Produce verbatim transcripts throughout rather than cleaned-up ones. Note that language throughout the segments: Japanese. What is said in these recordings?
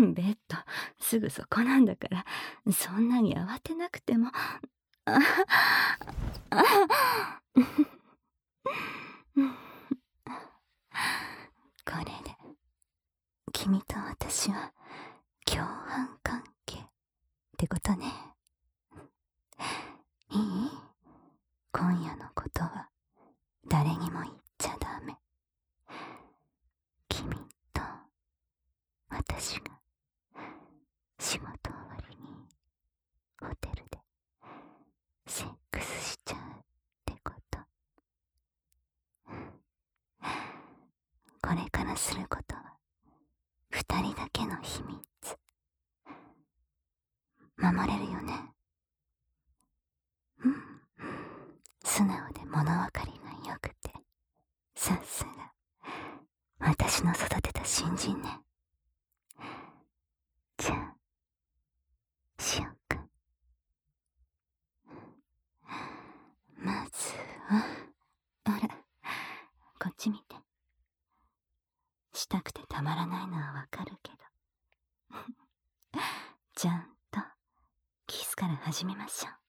ベッド、すぐそこなんだから、そんなに慌てなくても。ああこれで、君と私は共犯関係ってことね。いい？今夜のことは誰にも言っちゃダメ。君と私が仕事終わりにホテルでセックスしちゃうってこと。これからすることは二人だけの秘密。守れるよね。うん。素直で物分かりがよくて、さすが私の育てた新人ね。じゃあしよっか。まずは、ほら、こっち見て。したくてたまらないのはわかるけどちゃんとキスから始めましょう。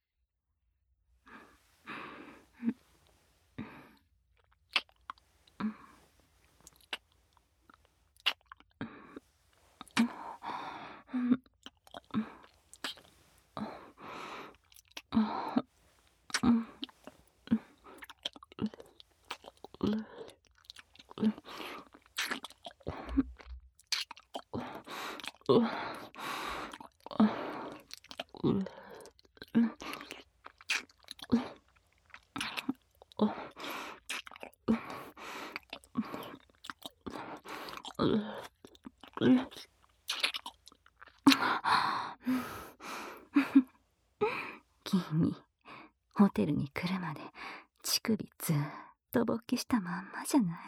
君、ホテルに来るまで乳首ずーっと勃起したまんまじゃない。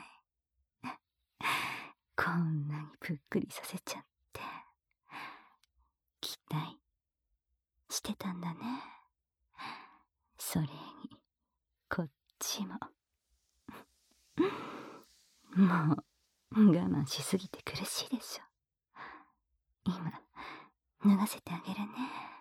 こんなにぷっくりさせちゃって期待してたんだね。それにこっちももう我慢しすぎて苦しいでしょ。今脱がせてあげるね。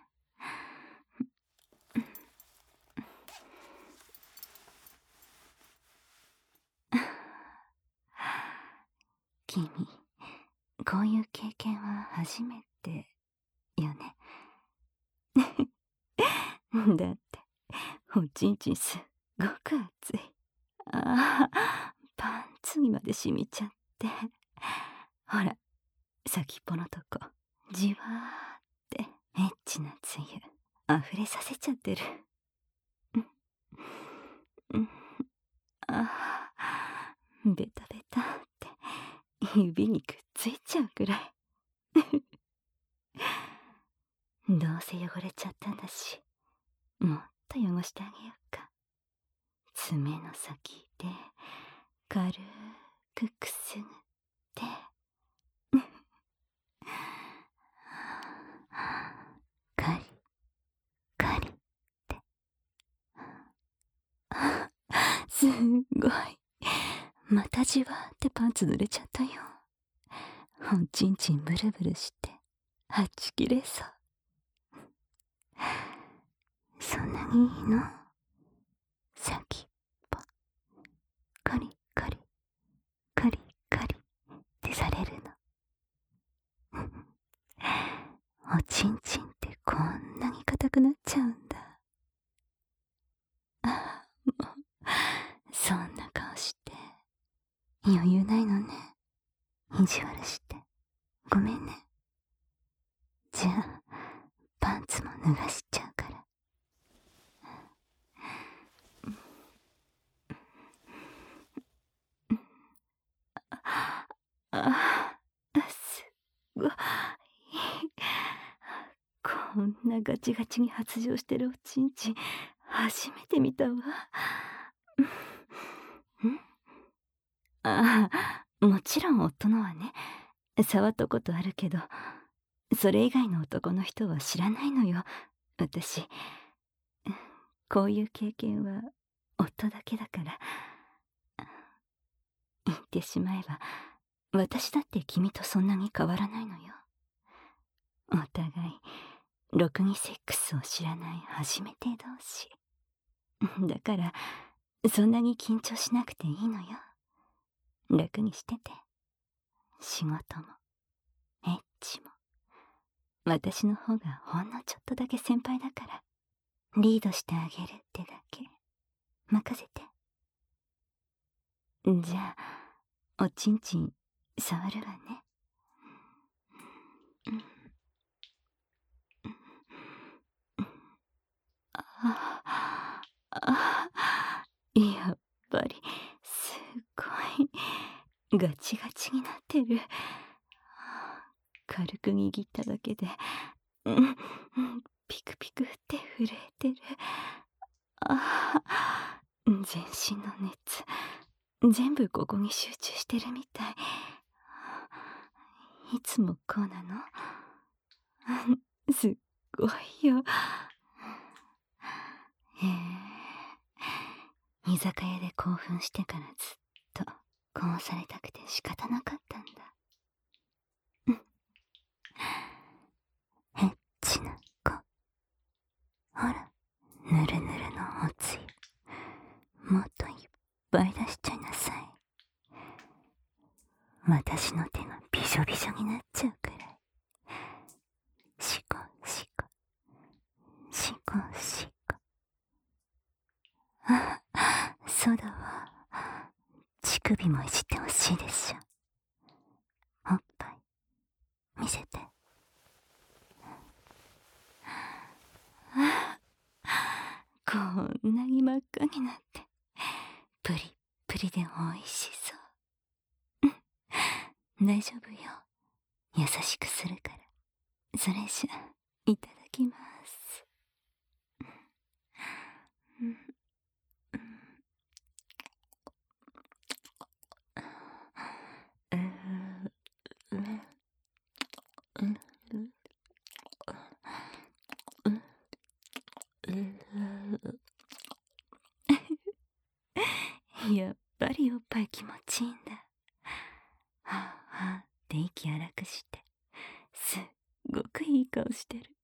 君、こういう経験は初めてよね。だっておちんちんすっごく熱い。ああ、パンツにまで染みちゃって。ほら、先っぽのとこじわーってエッチなつゆ溢れさせちゃってる。うん、ああ、ベタベタって指にくっついちゃうくらいどうせ汚れちゃったんだし、もっと汚してあげようか。爪の先で軽くくすぐってカリカリってすごい、またじわーってパンツ濡れちゃったよ。おちんちんブルブルしてはち切れそう。そんなにいいの？先っぽカリカリカリカリってされるの。おちんちんってこんなに硬くなっちゃうんだ。ああ、もうそんな顔して余裕ないのね。意地悪してごめんね。じゃあパンツも脱がしちゃうから。ああ、すごい。こんなガチガチに発情してるおちんちん初めて見たわ。んああ、もちろん夫のはね、触ったことあるけど、それ以外の男の人は知らないのよ、私。こういう経験は夫だけだから。言ってしまえば、私だって君とそんなに変わらないのよ。 お互いろくにセックスを知らない初めて同士。だからそんなに緊張しなくていいのよ。楽にしてて。仕事もエッチも私の方がほんのちょっとだけ先輩だからリードしてあげるってだけ。任せて。じゃあおちんちん触るわね。ああ、やっぱりすごいガチガチになってる。軽く握っただけで、うん、ピクピクって震えてる。ああ、全身の熱全部ここに集中してるみたい。いつもこうなの？すっごいよ。へえ、居酒屋で興奮してからずっとこうされたくて仕方なかったんだ。エッチな子。ほら、ぬるぬるのおつゆもっといっぱい出しちゃいなさい。私の手がびしょびしょになっちゃうくらい。シコシコシコシコ。あ、そうだわ。乳首もいじってほしいでしょ。おっぱい見せて。あ、こんなに真っ赤になってプリップリでおいしそう。大丈夫よ。優しくするから。それじゃいただきます。やっぱりおっぱい気持ちいいんだ。はあはあって息荒くしてすっごくいい顔してる。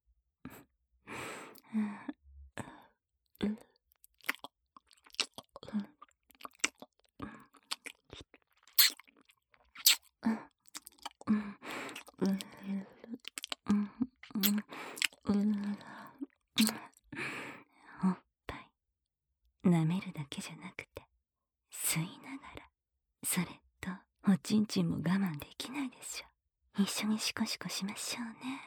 おっぱい舐めるだけじゃなくて吸いながら、それとおちんちんも我慢できないでしょ。一緒にシコシコしましょうね。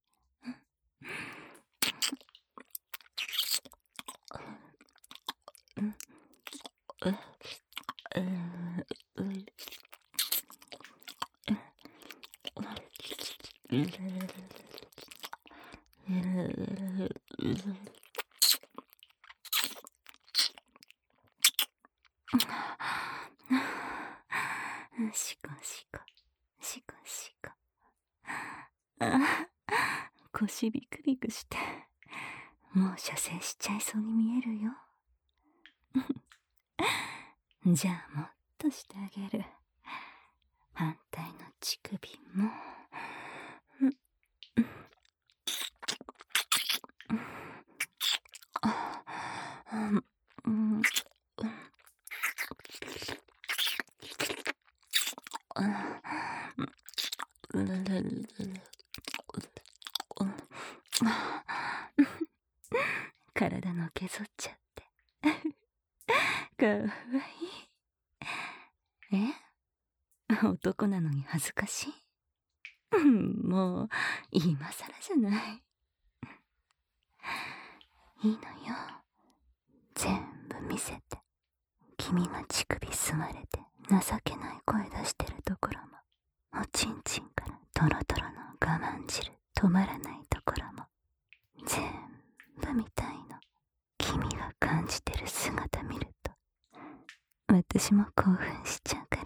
シコシコシコシコ。あ、腰ビクビクしてもう射精しちゃいそうに見えるよ。じゃあもっとしてあげる。反対の乳首も。体のけぞっちゃってかわいい。え？男なのに恥ずかしい？もう今更じゃない。いいのよ。全部見せて。君が乳首吸われて情けない声出してるところも、おちんちんからトロトロの我慢汁止まらないところも全部見たいの。君が感じてる姿見ると私も興奮しちゃうから。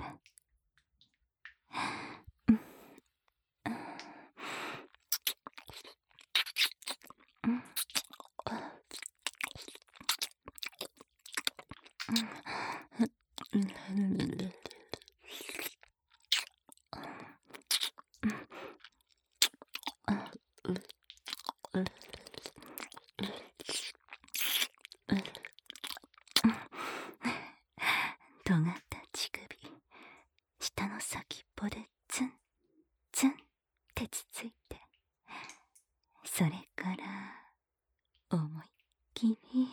きり。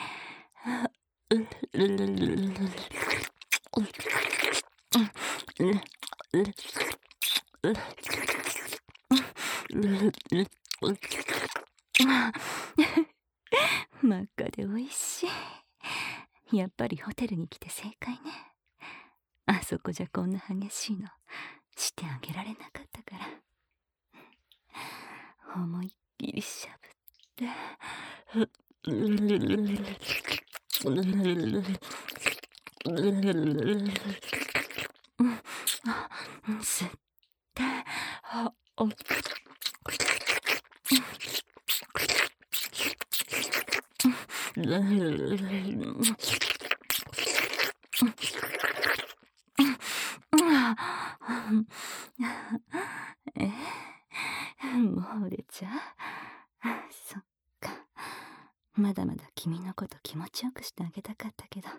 真っ赤で美味しい。やっぱりホテルに来て正解ね。あそこじゃこんな激しいのしてあげられなかったから。思いっきりしゃぶって。吸って、あ、お、え、もう出ちゃう。そっか。まだまだ君のこと気持ちよくしてあげたかったけど。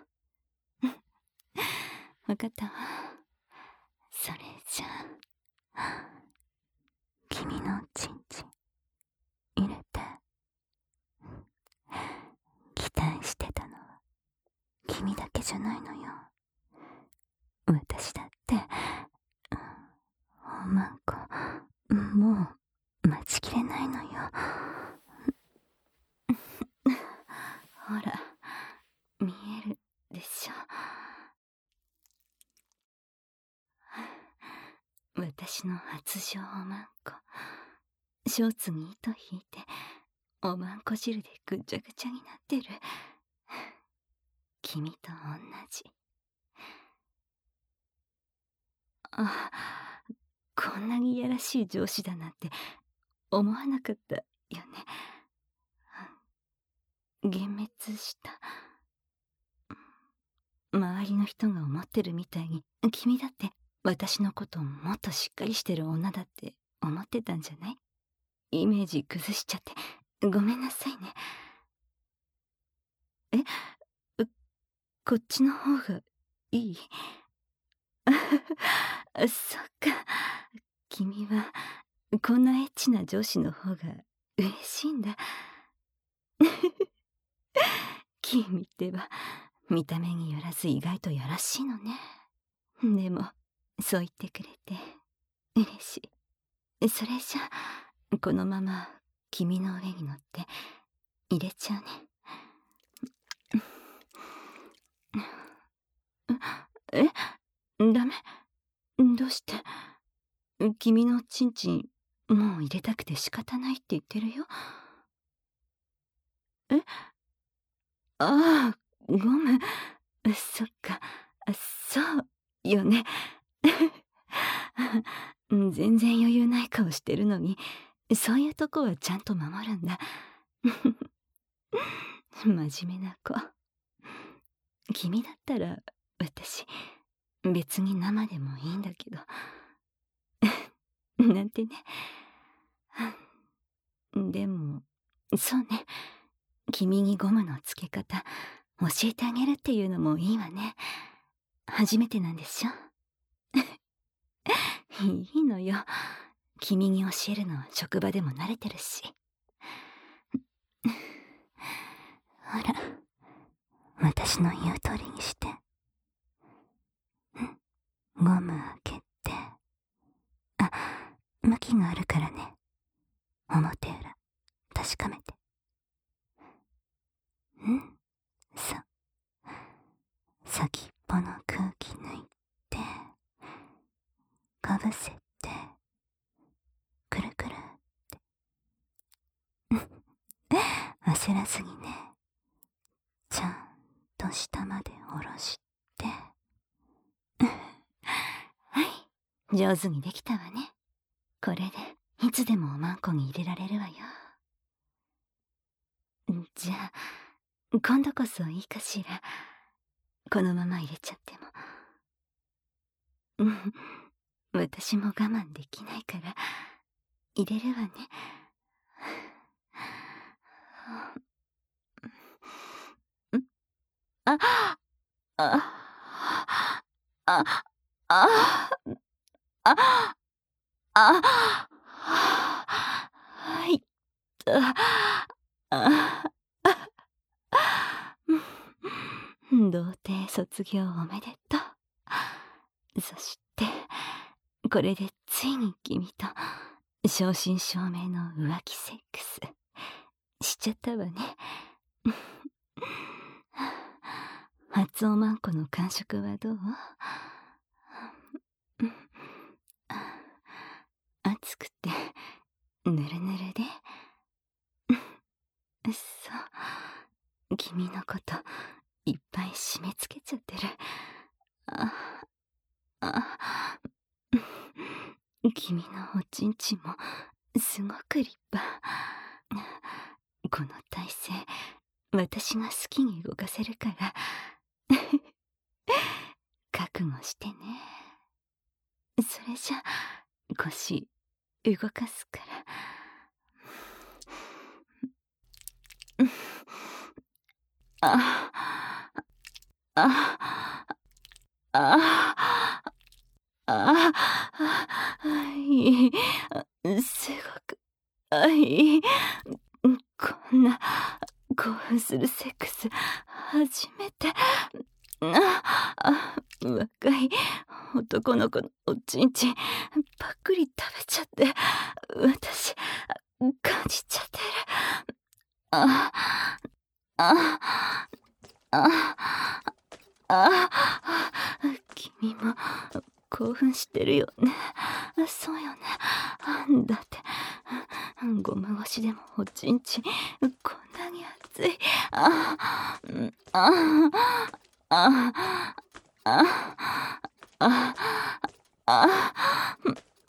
わかったわ。それじゃあ、君のチンチン入れて。期待してたのは君だけじゃないのよ。私だって、おまんこ、もう待ちきれないのよ。ほら、見えるでしょ。私の発情おまんこ、ショーツに糸引いておまんこ汁でぐちゃぐちゃになってる。君と同じ。あ、こんなにいやらしい上司だなんて思わなかったよね。幻滅した。周りの人が思ってるみたいに君だって私のことをもっとしっかりしてる女だって思ってたんじゃない？イメージ崩しちゃってごめんなさいね。え、こっちの方がいい？そっか。君はこんなエッチな上司の方が嬉しいんだ。君ってば見た目によらず意外とやらしいのね。でもそう言ってくれて嬉しい。それじゃこのまま君の上に乗って入れちゃうね。え、ダメ？どうして？君のチンチンもう入れたくて仕方ないって言ってるよ。え、ああ、ゴム。そっか、そうよね。全然余裕ない顔してるのに、そういうとこはちゃんと守るんだ。真面目な子。君だったら私別に生でもいいんだけど。なんてね。でもそうね、君にゴムのつけ方教えてあげるっていうのもいいわね。初めてなんでしょ？いいのよ。君に教えるのは職場でも慣れてるし。ほら、私の言う通りにして。ゴム開けて。あ、向きがあるからね。表裏確かめて。ん？そう。先っぽの空気抜いて、かぶせて、くるくるって。焦らずにね。ちゃんと下まで下ろして。はい、上手にできたわね。これでいつでもおまんこに入れられるわよ。じゃあ今度こそいいかしら。このまま入れちゃっても。うん、私も我慢できないから入れるわね。あ、あ、あ、あ、あ、あ、はい、あ、あ、 童貞卒業おめでとう。そしてこれでついに君と正真正銘の浮気セックスしちゃったわね。初おまんこの感触はどう？熱くてぬるぬるで。そう、君のこといっぱい締め付けちゃってる。ああ、君のおちんちんもすごく立派。この体勢私が好きに動かせるから覚悟してね。それじゃ腰動かすから。あああああいい、すごくあいい。こんな興奮するセックス初めて。あ若い男の子のおちんちんパクリ食べちゃって私感じちゃってる。ああああ君も興奮してるよね。そうよね。だってゴム越しでもおちんちんこんなに熱い。ああああああ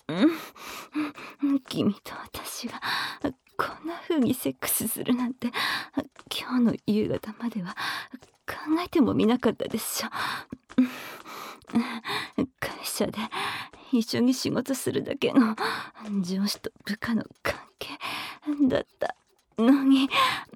うん君と私がこんな風にセックスするなんて今日の夕方までは考えてもみなかったでしょ。会社で一緒に仕事するだけの上司と部下の関係だったのに、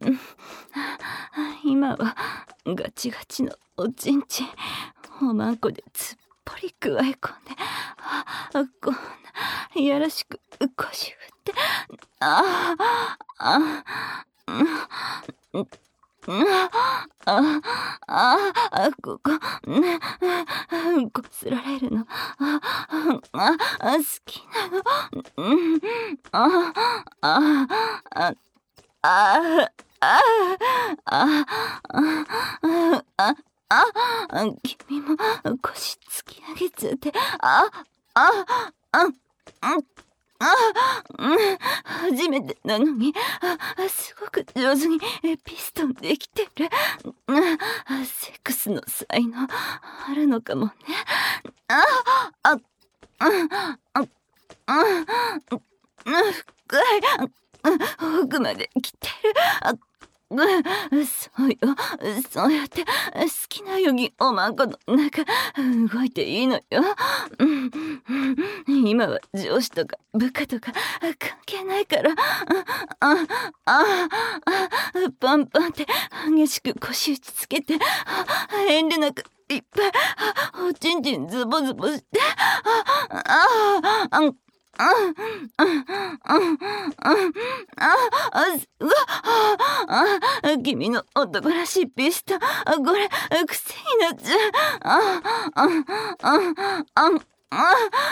今はガチガチのおちんちんおまんこでつっぽりくわえ込んで、こんないやらしく腰振って、ああああああここねこすられるのああ好きなの。うんあああああああああ君も腰突き上げちゃって、ああああ初めてなのにすごく上手にピストンできてる。セックスの才能あるのかもね。あああ深い奥まで来てる。そうよ、そうやって好きなようにおまんこの中動いていいのよ。今は上司とか部下とか関係ないから。あああパンパンって激しく腰打ちつけて遠慮なくいっぱいおちんちんズボズボして、ああああああああすごい。あ君の男らしいピストンこれ癖になっちゃう。あああああ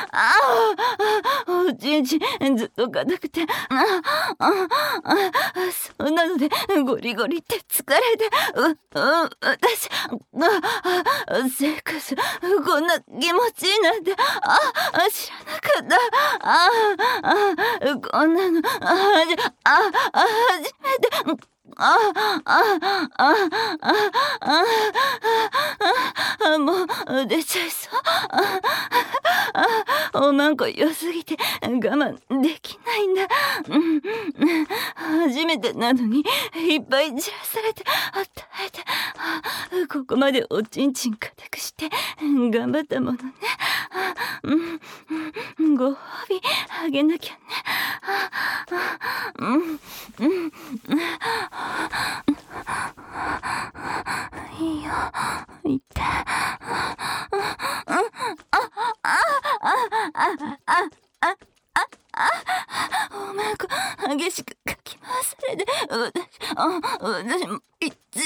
あおちんちんずっと硬くて、ああそうなのでゴリゴリって疲れて、うう私あセックスこんな気持ちいいなんてあ知らなかった。ああこんなのあじあ初めて。ああああああもう出ちゃいそう。あおまんこ良すぎて我慢できないんだ。初めてなのにいっぱいじらされて耐えてここまでおちんちん固くして頑張ったものね。ご褒美あげなきゃね。いいよ言って。おまんこ激しくかき回されて私あ私いっつ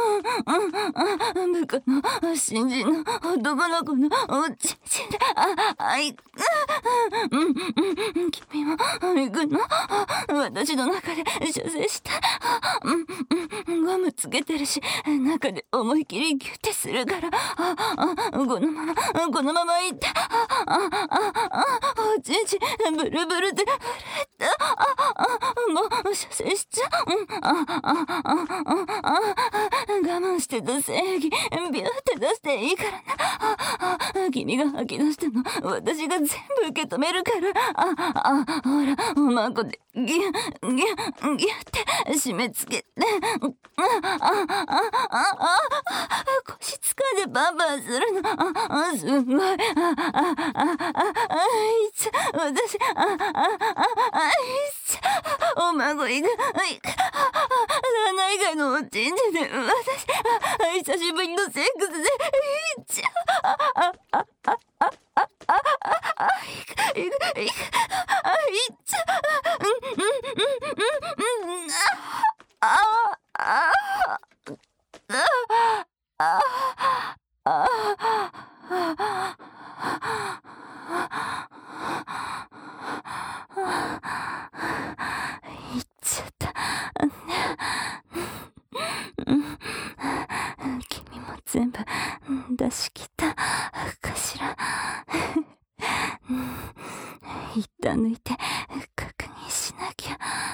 部下の新人の男の子のおちんちんで、あ、あい、うんうん、君も行くの？私の中で射精した。うんうん、ゴムつけてるし、中で思い切りギュッてするから、ああ、このままこのまま行って、ああああ、おちんちんブルブルで震えた。ああ、もう射精しちゃう。うん、ああああああ、我慢してた正義ビューって出していいからな。ああ、君が吐き出したの私が全部受け止めるから。ああ、ほらおまこでギュギュギュって締め付けて、あああああ、腰つかんでバンバンするの。ああ、すごい。ああああああ、いっちゃ私、ああああ、いっちゃおまごいが、い七以外のおちんちんで私、久しぶりのセックスでいっちゃああああああああ、いくいくいく、いっちゃうんうんうんうん、ああああああいっちゃったね。君も全部出し切ったかしら。一旦抜いて確認しなきゃ。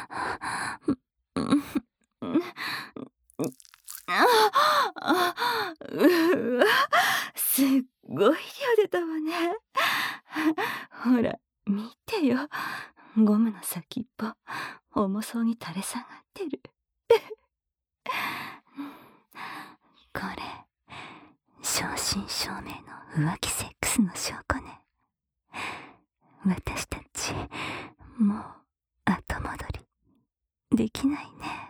うわ、すっごい量出たわね。ほら見てよ、ゴムの先っぽ重そうに垂れ下がってる。これ正真正銘の浮気セックスの証拠ね。私たちもう後戻りできないね。